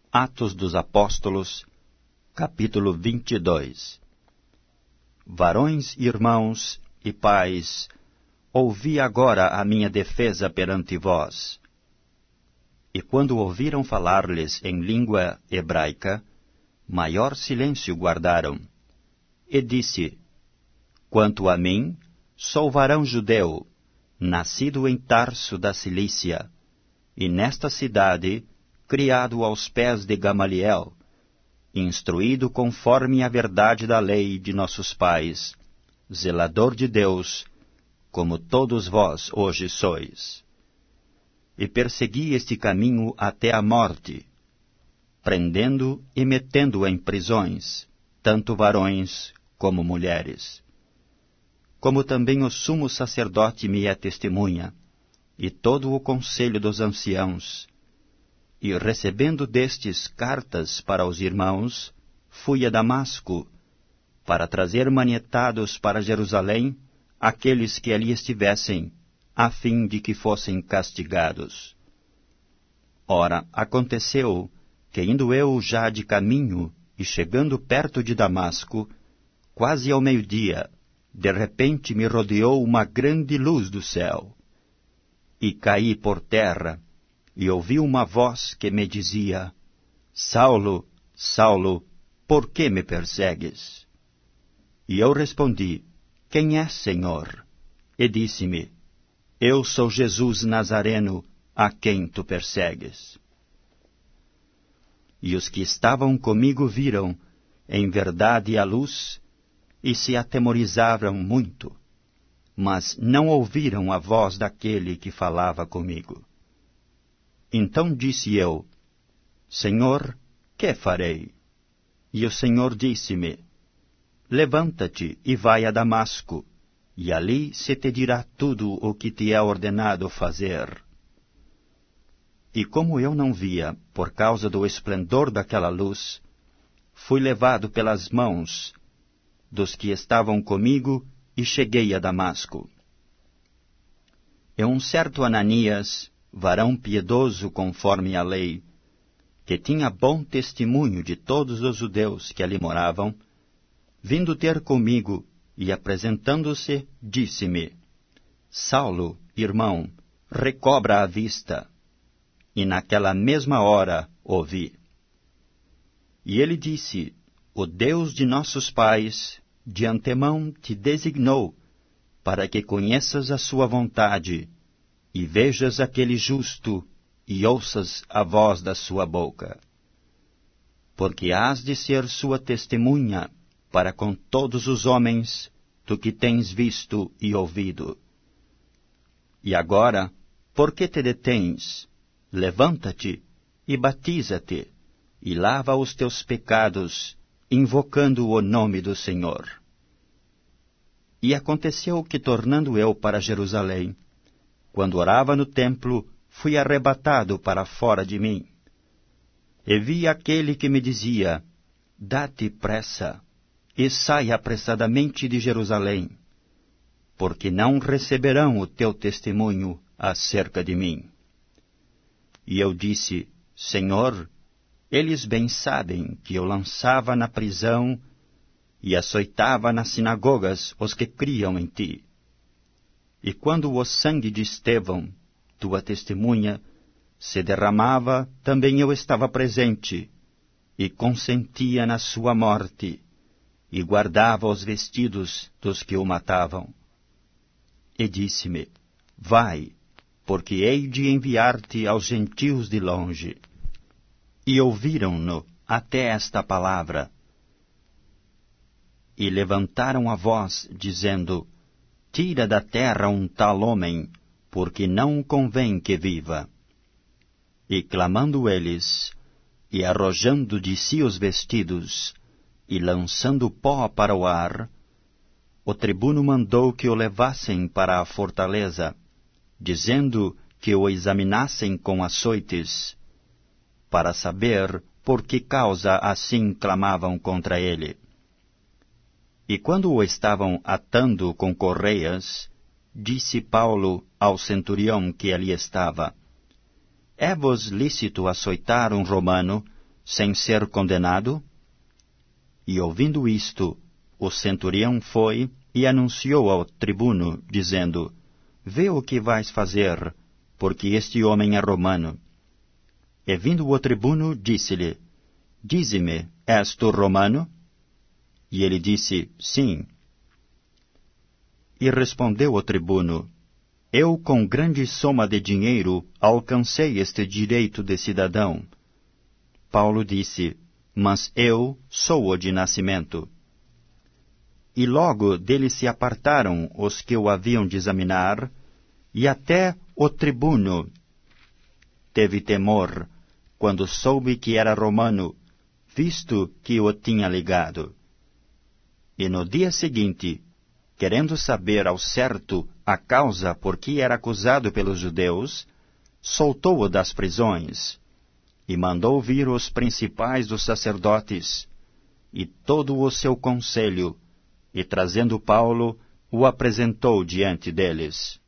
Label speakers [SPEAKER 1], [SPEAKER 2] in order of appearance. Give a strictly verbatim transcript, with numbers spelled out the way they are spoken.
[SPEAKER 1] Atos dos Apóstolos, capítulo vinte e dois. Varões, irmãos e pais, ouvi agora a minha defesa perante vós. E quando ouviram falar-lhes em língua hebraica, maior silêncio guardaram. E disse: Quanto a mim, sou varão judeu, nascido em Tarso da Cilícia, e nesta cidade, criado aos pés de Gamaliel, instruído conforme a verdade da lei de nossos pais, zelador de Deus, como todos vós hoje sois. E persegui este caminho até a morte, prendendo e metendo em prisões, tanto varões como mulheres. Como também o sumo sacerdote me é testemunha, e todo o conselho dos anciãos. E recebendo destes cartas para os irmãos, fui a Damasco, para trazer manietados para Jerusalém aqueles que ali estivessem, a fim de que fossem castigados. Ora, aconteceu que, indo eu já de caminho e chegando perto de Damasco, quase ao meio-dia, de repente me rodeou uma grande luz do céu. E caí por terra, e ouvi uma voz que me dizia: Saulo, Saulo, por que me persegues? E eu respondi: Quem és, Senhor? E disse-me: Eu sou Jesus Nazareno, a quem tu persegues. E os que estavam comigo viram, em verdade, a luz, e se atemorizaram muito, mas não ouviram a voz daquele que falava comigo. Então disse eu: Senhor, que farei? E o Senhor disse-me: Levanta-te e vai a Damasco, e ali se te dirá tudo o que te é ordenado fazer. E como eu não via, por causa do esplendor daquela luz, fui levado pelas mãos dos que estavam comigo e cheguei a Damasco. E um certo Ananias, varão piedoso conforme a lei, que tinha bom testemunho de todos os judeus que ali moravam, vindo ter comigo e apresentando-se, disse-me: Saulo, irmão, recobra a vista. E naquela mesma hora ouvi. E ele disse: O Deus de nossos pais de antemão te designou para que conheças a sua vontade e vejas aquele justo e ouças a voz da sua boca. Porque hás de ser sua testemunha para com todos os homens do que tens visto e ouvido. E agora, por que te detens? Levanta-te e batiza-te, e lava os teus pecados, invocando o nome do Senhor. E aconteceu que, tornando eu para Jerusalém, quando orava no templo, fui arrebatado para fora de mim. E vi aquele que me dizia: Dá-te pressa, e sai apressadamente de Jerusalém, porque não receberão o teu testemunho acerca de mim. E eu disse: Senhor, eles bem sabem que eu lançava na prisão e açoitava nas sinagogas os que criam em ti. E quando o sangue de Estevão, tua testemunha, se derramava, também eu estava presente, e consentia na sua morte, e guardava os vestidos dos que o matavam. E disse-me: Vai, porque hei de enviar-te aos gentios de longe. E ouviram-no até esta palavra. E levantaram a voz, dizendo: Tira da terra um tal homem, porque não convém que viva. E clamando eles, e arrojando de si os vestidos, e lançando pó para o ar, o tribuno mandou que o levassem para a fortaleza, dizendo que o examinassem com açoites, para saber por que causa assim clamavam contra ele. E quando o estavam atando com correias, disse Paulo ao centurião que ali estava: É-vos lícito açoitar um romano, sem ser condenado? E ouvindo isto, o centurião foi e anunciou ao tribuno, dizendo: Vê o que vais fazer, porque este homem é romano. E vindo o tribuno, disse-lhe: Dize-me, és tu romano? E ele disse: Sim. E respondeu o tribuno: Eu, com grande soma de dinheiro, alcancei este direito de cidadão. Paulo disse: Mas eu sou-o de nascimento. E logo dele se apartaram os que o haviam de examinar, e até o tribuno teve temor quando soube que era romano, visto que o tinha ligado. E no dia seguinte, querendo saber ao certo a causa por que era acusado pelos judeus, soltou-o das prisões, e mandou vir os principais dos sacerdotes, e todo o seu conselho, e trazendo Paulo, o apresentou diante deles.